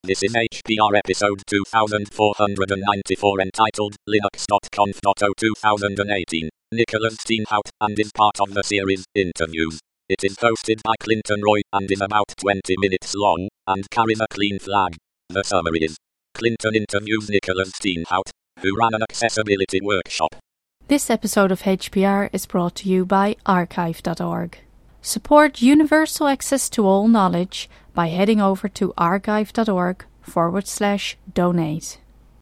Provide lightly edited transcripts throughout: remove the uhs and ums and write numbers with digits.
This is HPR episode 2494 entitled Linux.conf.au 2018. Nicholas Steenhout, and is part of the series Interviews. It is hosted by Clinton Roy and is about 20 minutes long, and carries a clean flag. The summary is: Clinton interviews Nicholas Steenhout, who ran an accessibility workshop. This episode of HPR is brought to you by archive.org. Support universal access to all knowledge by heading over to archive.org/donate.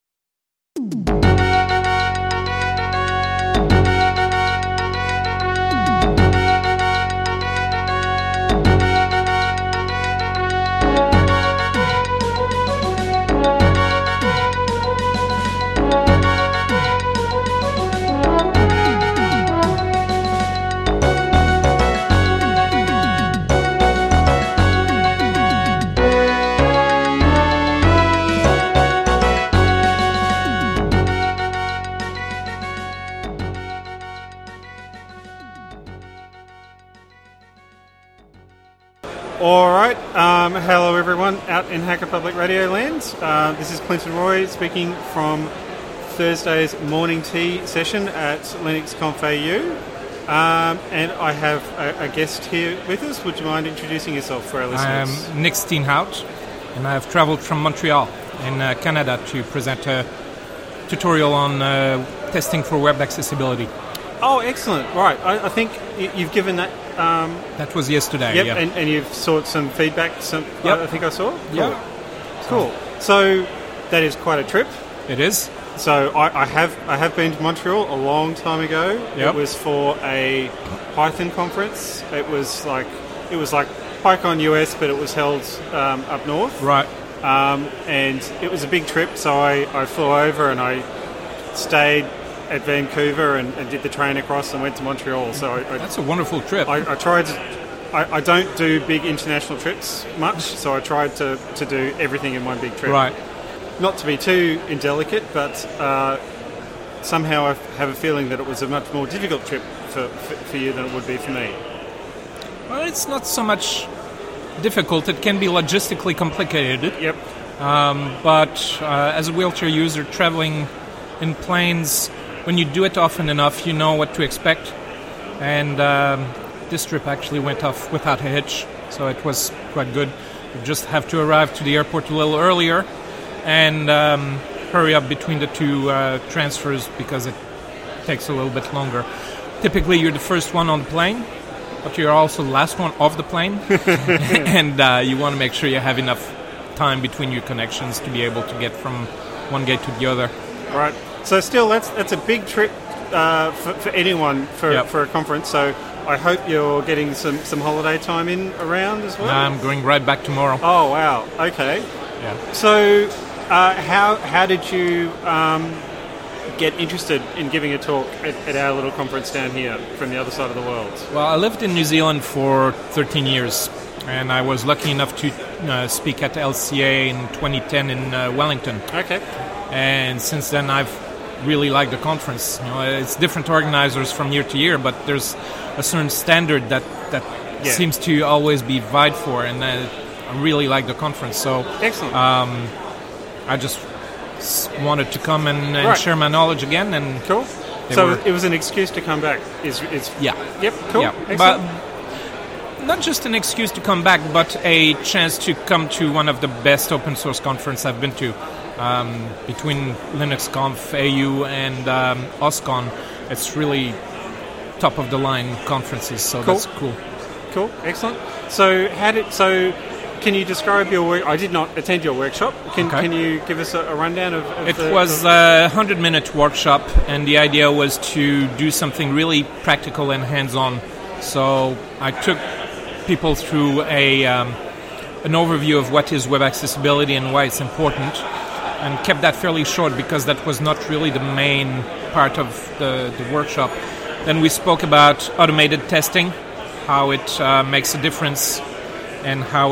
Alright, hello everyone out in Hacker Public Radio land. This is Clinton Roy speaking from Thursday's morning tea session at LinuxConf AU. And I have a guest here with us. Would you mind introducing yourself for our listeners? I'm Nick Steenhout, and I've travelled from Montreal in Canada to present a tutorial on testing for web accessibility. Oh, excellent. Right, I think you've given that... that was yesterday, yep, yeah. And you've sought some feedback, yep. I think I saw? Cool. Yeah. Cool. So, that is quite a trip. It is. So, I have been to Montreal a long time ago. Yep. It was for a Python conference. It was like PyCon US, but it was held up north. Right. And it was a big trip, so I flew over and I stayed at Vancouver and did the train across and went to Montreal. So that's a wonderful trip. I tried to... I don't do big international trips much, so I tried to do everything in one big trip. Right. Not to be too indelicate, but somehow I have a feeling that it was a much more difficult trip for you than it would be for me. Well, it's not so much difficult. It can be logistically complicated. Yep. But as a wheelchair user traveling in planes, when you do it often enough, you know what to expect. And this trip actually went off without a hitch, so it was quite good. You just have to arrive to the airport a little earlier and hurry up between the two transfers because it takes a little bit longer. Typically, you're the first one on the plane, but you're also the last one off the plane. And you want to make sure you have enough time between your connections to be able to get from one gate to the other. Right. So still, that's a big trip for anyone for a conference. So I hope you're getting some holiday time in around as well. I'm going right back tomorrow. Oh wow! Okay. Yeah. So how did you get interested in giving a talk at our little conference down here from the other side of the world? Well, I lived in New Zealand for 13 years, and I was lucky enough to speak at LCA in 2010 in Wellington. Okay. And since then, I've really liked the conference. It's different organizers from year to year, but there's a certain standard that seems to always be vied for, and I really like the conference. So excellent. I just wanted to come and share my knowledge again. And cool. So it was an excuse to come back. Yeah. Yep. Cool. Yeah. Excellent. But not just an excuse to come back, but a chance to come to one of the best open source conferences I've been to. Between LinuxConf AU and OSCON, it's really top of the line conferences, so cool. That's cool. Cool, excellent. So can you describe your work? I did not attend your workshop. Can you give us a rundown of it? Was a 100-minute workshop, and the idea was to do something really practical and hands-on. So I took people through an overview of what is web accessibility and why it's important, and kept that fairly short because that was not really the main part of the workshop. Then we spoke about automated testing, how it makes a difference, and how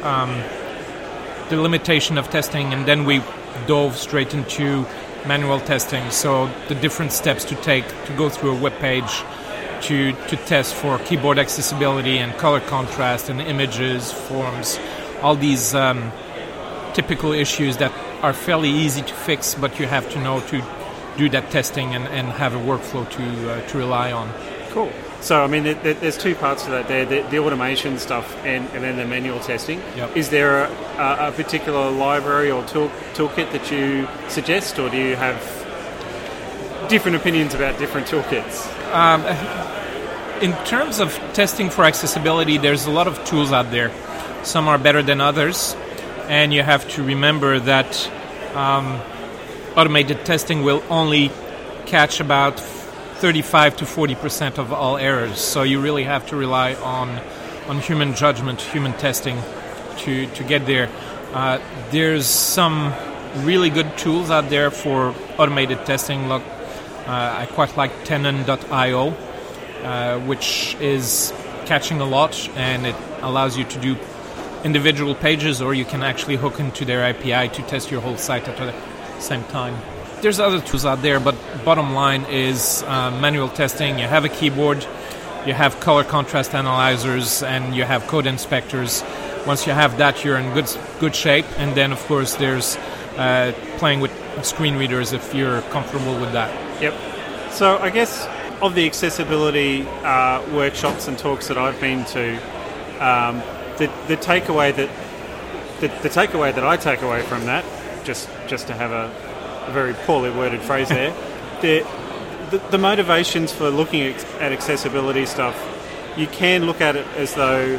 the limitation of testing, and then we dove straight into manual testing, so the different steps to take to go through a web page to test for keyboard accessibility and color contrast and images, forms, all these typical issues that are fairly easy to fix, but you have to know to do that testing and have a workflow to rely on. Cool. So, I mean, there's two parts to that there, the automation stuff and then the manual testing. Yep. Is there a particular library or toolkit that you suggest, or do you have different opinions about different toolkits? In terms of testing for accessibility, there's a lot of tools out there. Some are better than others, and you have to remember that automated testing will only catch about 35 to 40% of all errors. So you really have to rely on human judgment, human testing to get there. There's some really good tools out there for automated testing. Look, I quite like Tenon.io, which is catching a lot, and it allows you to do individual pages, or you can actually hook into their API to test your whole site at the same time. There's other tools out there, but bottom line is manual testing. You have a keyboard, you have color contrast analyzers, and you have code inspectors. Once you have that, you're in good shape. And then, of course, there's playing with screen readers if you're comfortable with that. Yep. So I guess of the accessibility workshops and talks that I've been to, the takeaway that I take away from that, just to have a very poorly worded phrase there, the motivations for looking at accessibility stuff, you can look at it as though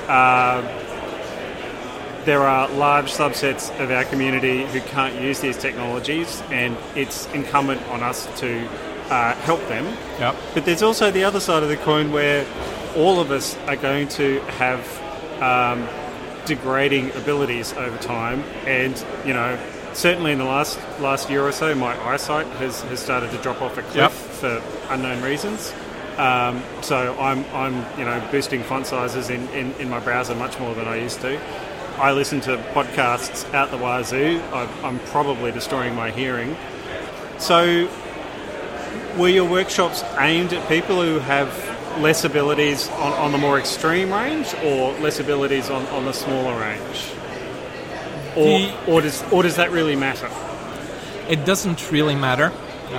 there are large subsets of our community who can't use these technologies, and it's incumbent on us to help them. Yep. But there's also the other side of the coin where all of us are going to have degrading abilities over time, and certainly in the last year or so, my eyesight has started to drop off a cliff for unknown reasons. So I'm boosting font sizes in my browser much more than I used to. I listen to podcasts out the wazoo. I'm probably destroying my hearing. So were your workshops aimed at people who have less abilities on the more extreme range, or less abilities on the smaller range? Or does that really matter? It doesn't really matter.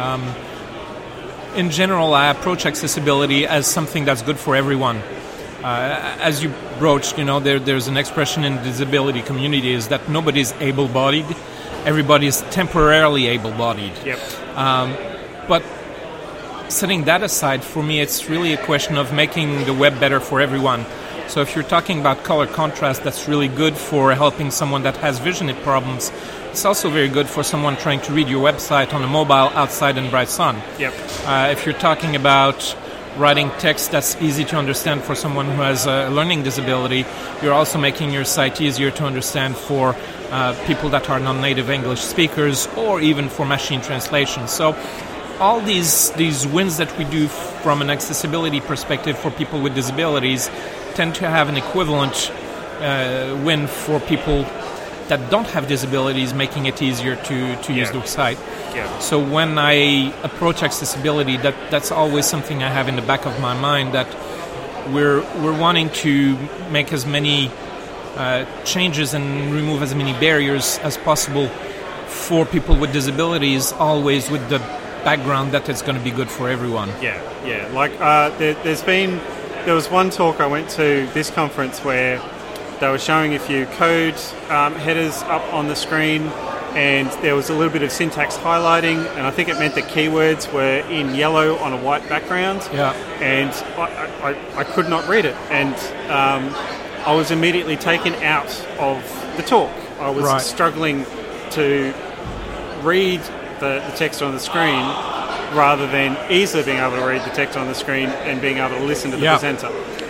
In general, I approach accessibility as something that's good for everyone. As you broached, there's an expression in the disability community is that nobody's able-bodied. Everybody's temporarily able-bodied. Yep. But setting that aside, for me, it's really a question of making the web better for everyone. So if you're talking about color contrast, that's really good for helping someone that has vision problems. It's also very good for someone trying to read your website on a mobile outside in bright sun. Yep. If you're talking about writing text that's easy to understand for someone who has a learning disability, you're also making your site easier to understand for people that are non-native English speakers, or even for machine translation. So all these wins that we do from an accessibility perspective for people with disabilities tend to have an equivalent win for people that don't have disabilities, making it easier to use the site. Yeah. So when I approach accessibility, that's always something I have in the back of my mind, that we're wanting to make as many changes and remove as many barriers as possible for people with disabilities, always with the background that it's going to be good for everyone. Yeah. Like there was one talk I went to this conference where they were showing a few code headers up on the screen, and there was a little bit of syntax highlighting, and I think it meant that keywords were in yellow on a white background. Yeah. And I could not read it, and I was immediately taken out of the talk. I was struggling to read the text on the screen, rather than easily being able to read the text on the screen and being able to listen to the presenter.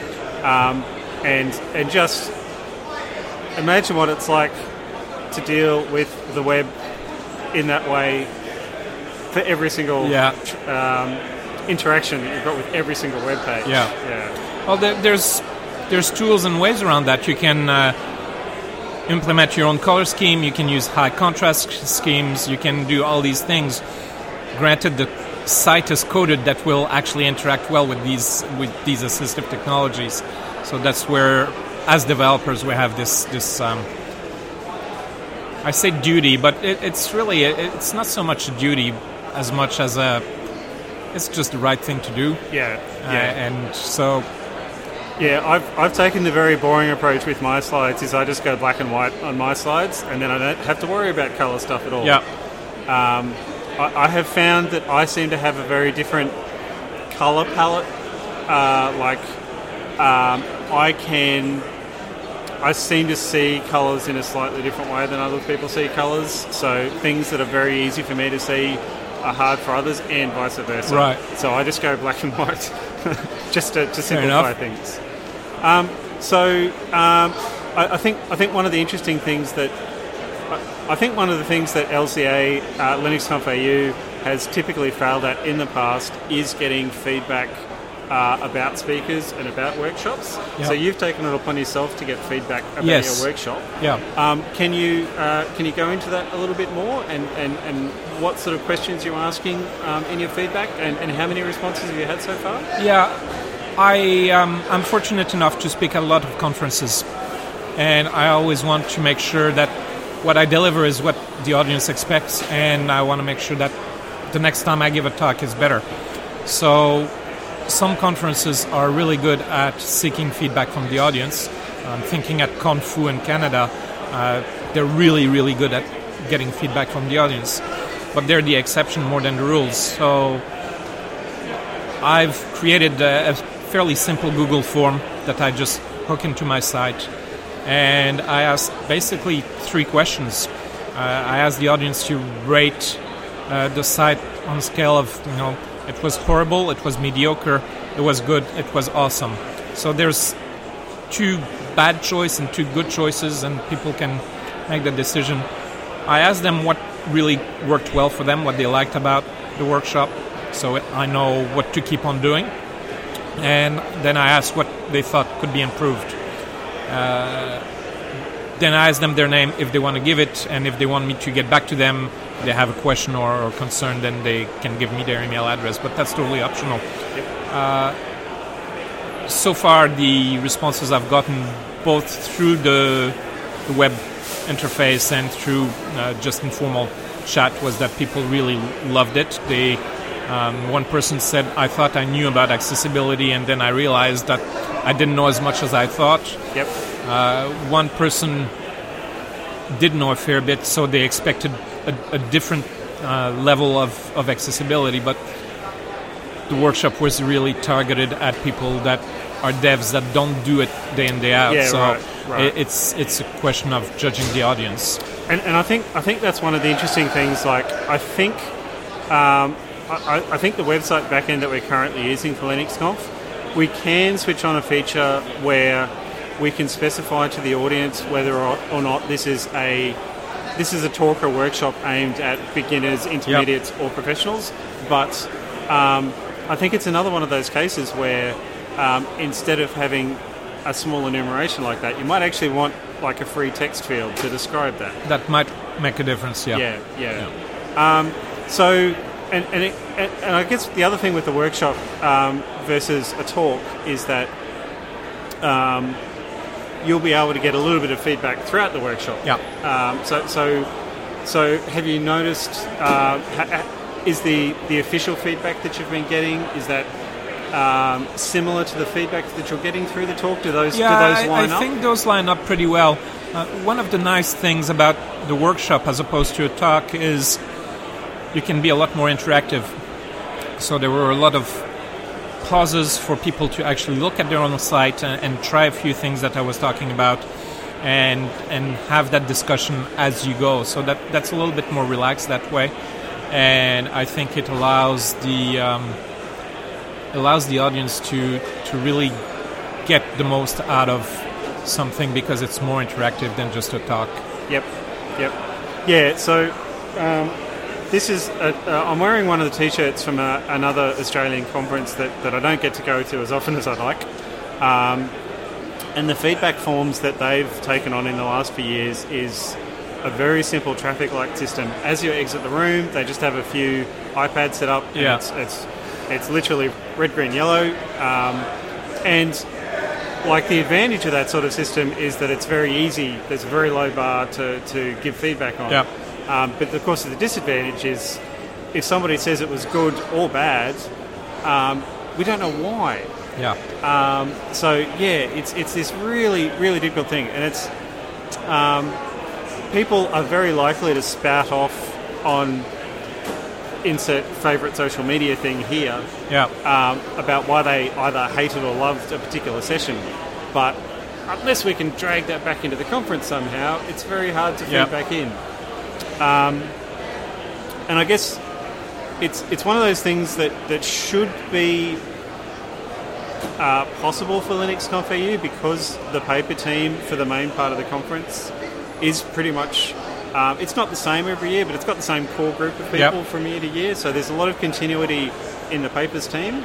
And just imagine what it's like to deal with the web in that way for every single interaction that you've got with every single web page. Yeah. Well, there's tools and ways around that. You can implement your own color scheme. You can use high contrast schemes. You can do all these things. Granted, the site is coded that will actually interact well with these assistive technologies. So that's where, as developers, we have this I say duty, but it's really it's not so much a duty as much as it's just the right thing to do. Yeah. And so. Yeah, I've taken the very boring approach with my slides. Is I just go black and white on my slides, and then I don't have to worry about colour stuff at all. Yeah. I have found that I seem to have a very different colour palette. I seem to see colours in a slightly different way than other people see colours. So things that are very easy for me to see are hard for others, and vice versa. Right. So I just go black and white, just to simplify things. I think one of the interesting things that LCA Linux Conf AU has typically failed at in the past is getting feedback about speakers and about workshops. Yep. So you've taken it upon yourself to get feedback about your workshop. Yeah. Can you go into that a little bit more and what sort of questions you're asking in your feedback and how many responses have you had so far? Yeah, I'm fortunate enough to speak at a lot of conferences, and I always want to make sure that what I deliver is what the audience expects, and I want to make sure that the next time I give a talk is better. So some conferences are really good at seeking feedback from the audience. I'm thinking at Confu in Canada, they're really, really good at getting feedback from the audience. But they're the exception more than the rules. So I've created a fairly simple Google form that I just hook into my site. And I ask basically 3 questions. I ask the audience to rate the site on a scale of, it was horrible, it was mediocre, it was good, it was awesome. So there's 2 bad choices and 2 good choices, and people can make the decision. I ask them what really worked well for them, what they liked about the workshop, so I know what to keep on doing. And then I ask what they thought could be improved. Then I ask them their name if they want to give it, and if they want me to get back to them, they have a question or concern, then they can give me their email address, but that's totally optional. Yep. So far, the responses I've gotten both through the web interface and through just informal chat was that people really loved it. One person said, I thought I knew about accessibility, and then I realized that I didn't know as much as I thought. Yep. One person did know a fair bit, so they expected a different level of accessibility, but the workshop was really targeted at people that are devs that don't do it day in, day out. Yeah, so right. It's a question of judging the audience. And I think that's one of the interesting things. Like I think the website backend that we're currently using for LinuxConf, we can switch on a feature where we can specify to the audience whether or not this is a talk or workshop aimed at beginners, intermediates, or professionals. But I think it's another one of those cases where instead of having a small enumeration like that, you might actually want like a free text field to describe that. That might make a difference. Yeah. So, and I guess the other thing with the workshop versus a talk is that you'll be able to get a little bit of feedback throughout the workshop. Yeah. So have you noticed? Is the official feedback that you've been getting, is that similar to the feedback that you're getting through the talk? Do those line up? I think those line up pretty well. One of the nice things about the workshop as opposed to a talk is you can be a lot more interactive. So there were a lot of pauses for people to actually look at their own site and try a few things that I was talking about and have that discussion as you go. So that's a little bit more relaxed that way. And I think it allows the audience to really get the most out of something because it's more interactive than just a talk. Yep. Yeah. So this is I'm wearing one of the T-shirts from another Australian conference that I don't get to go to as often as I'd like. And the feedback forms that they've taken on in the last few years is a very simple traffic light system. As you exit the room, they just have a few iPads set up. And it's literally red, green, yellow. And like the advantage of that sort of system is that it's very easy. There's a very low bar to give feedback on. Yeah. But of course, the disadvantage is if somebody says it was good or bad, we don't know why. Yeah. It's this really, really difficult thing, and it's people are very likely to spout off on insert favourite social media thing here. Yeah. About why they either hated or loved a particular session, but unless we can drag that back into the conference somehow, it's very hard to feed back in. And I guess it's one of those things that should be possible for LinuxConf EU, because the paper team for the main part of the conference is pretty much, it's not the same every year, but it's got the same core group of people from year to year, so there's a lot of continuity in the papers team.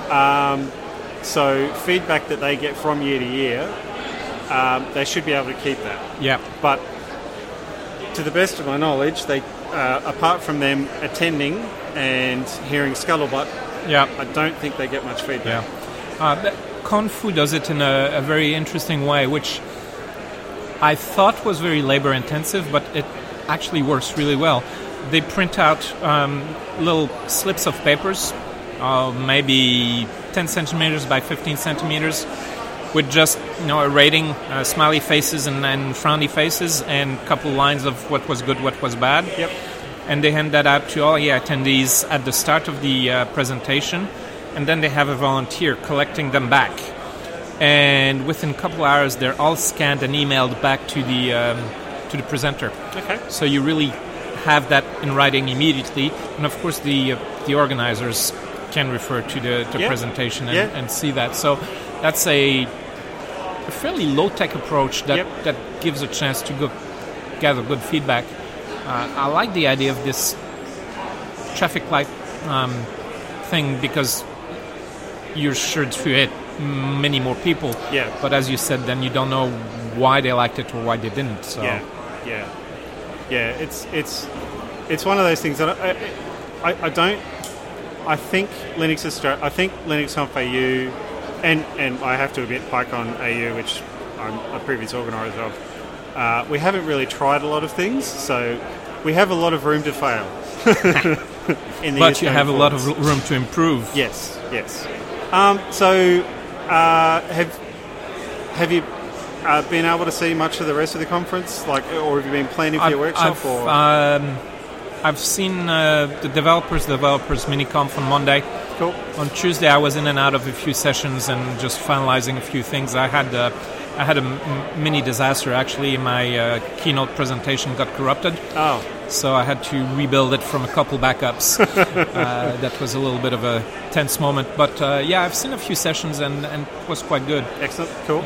So feedback that they get from year to year, they should be able to keep that. Yeah. But to the best of my knowledge, they apart from them attending and hearing Scuttlebutt, I don't think they get much feedback. Confu does it in a very interesting way, which I thought was very labor intensive, but it actually works really well. They print out little slips of papers, maybe 10 centimeters by 15 centimeters, with just a rating, smiley faces and frowny faces, and a couple lines of what was good, what was bad. Yep. And they hand that out to all the attendees at the start of the presentation, and then they have a volunteer collecting them back. And within a couple hours, they're all scanned and emailed back to the presenter. Okay. So you really have that in writing immediately, and of course the organizers can refer to the presentation and see that. So that's a fairly low-tech approach that gives a chance to gather good feedback. I like the idea of this traffic light thing, because you're sure to hit many more people. Yeah. But as you said, then you don't know why they liked it or why they didn't. So. Yeah. It's one of those things that I think LinuxConf EU, and I have to admit PyCon AU, which I'm a previous organiser of, we haven't really tried a lot of things, so we have a lot of room to fail. But you have a lot of room to improve. Yes. Have you been able to see much of the rest of the conference, or have you been planning for your workshop? I've seen the developers mini-conf on Monday. Cool. On Tuesday, I was in and out of a few sessions and just finalizing a few things. I had a mini disaster, actually. My keynote presentation got corrupted. Oh. So I had to rebuild it from a couple backups. That was a little bit of a tense moment. But I've seen a few sessions and it was quite good. Excellent. Cool.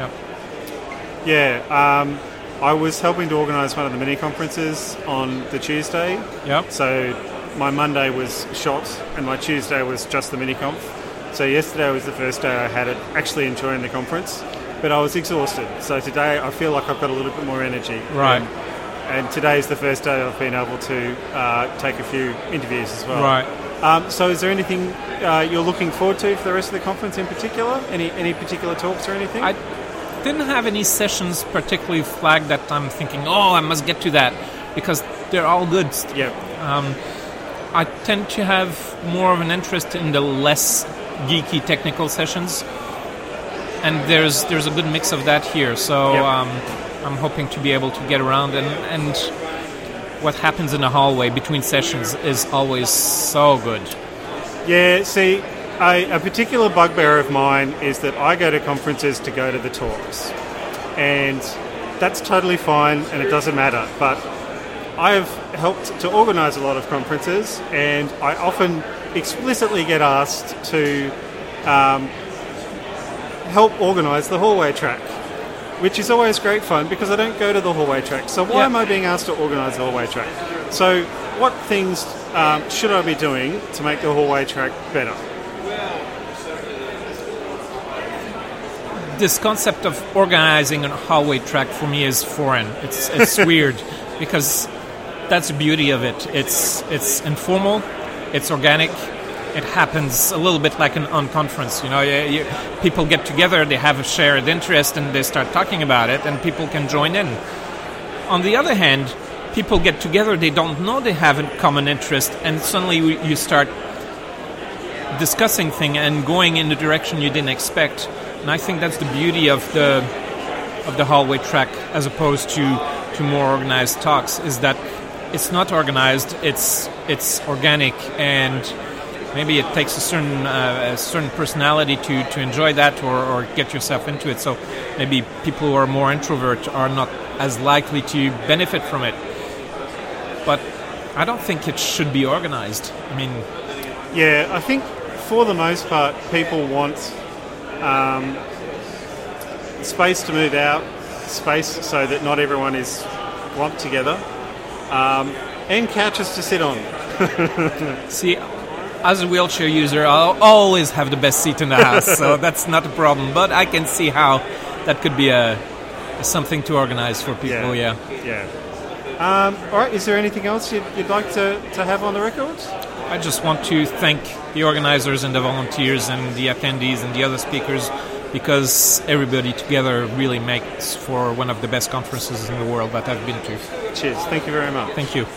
Yeah. I was helping to organise one of the mini-conferences on the Tuesday. Yep. So my Monday was shot and my Tuesday was just the mini-conf. So yesterday was the first day I had it actually enjoying the conference. But I was exhausted. So today I feel like I've got a little bit more energy. Right. And today's the first day I've been able to take a few interviews as well. Right. So is there anything you're looking forward to for the rest of the conference in particular? Any particular talks or anything? I didn't have any sessions particularly flagged that I'm thinking, I must get to that, because they're all good. Yeah. I tend to have more of an interest in the less geeky technical sessions, and there's a good mix of that here. So I'm hoping to be able to get around, and what happens in the hallway between sessions is always so good. Yeah, see, a particular bugbear of mine is that I go to conferences to go to the talks, and that's totally fine and it doesn't matter, but I have helped to organise a lot of conferences, and I often explicitly get asked to help organise the hallway track, which is always great fun because I don't go to the hallway track. So why am I being asked to organise the hallway track? So what things should I be doing to make the hallway track better? This concept of organising a hallway track for me is foreign. It's weird, because that's the beauty of it. It's informal, it's organic, it happens a little bit like an unconference. People get together, they have a shared interest, and they start talking about it, and people can join in. On the other hand, people get together, they don't know they have a common interest, and suddenly you start discussing things and going in the direction you didn't expect. And I think that's the beauty of the hallway track, as opposed to more organized talks, is that it's not organized, it's organic, and maybe it takes a certain personality to enjoy that or get yourself into it. So maybe people who are more introvert are not as likely to benefit from it. But I don't think it should be organized. Yeah, I think for the most part, people want space to move out, space so that not everyone is lumped together, and couches to sit on. See, as a wheelchair user, I'll always have the best seat in the house, so that's not a problem. But I can see how that could be something to organize for people. Yeah. All right. Is there anything else you'd like to have on the record? I just want to thank the organizers and the volunteers and the attendees and the other speakers, because everybody together really makes for one of the best conferences in the world that I've been to. Cheers. Thank you very much. Thank you.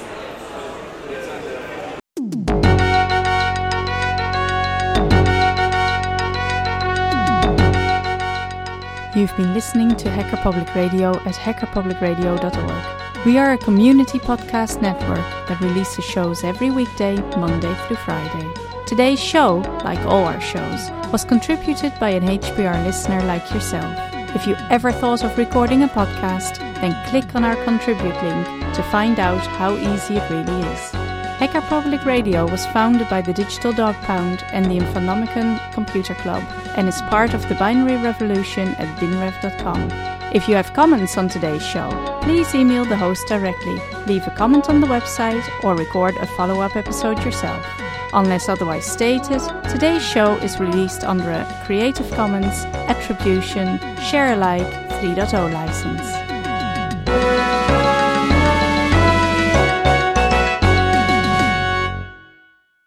You've been listening to Hacker Public Radio at hackerpublicradio.org. We are a community podcast network that releases shows every weekday, Monday through Friday. Today's show, like all our shows, was contributed by an HPR listener like yourself. If you ever thought of recording a podcast, then click on our contribute link to find out how easy it really is. Hacker Public Radio was founded by the Digital Dog Pound and the Infonomicon Computer Club, and is part of the binary revolution at binrev.com. If you have comments on today's show, please email the host directly, leave a comment on the website, or record a follow-up episode yourself. Unless otherwise stated, today's show is released under a Creative Commons Attribution Share Alike 3.0 license.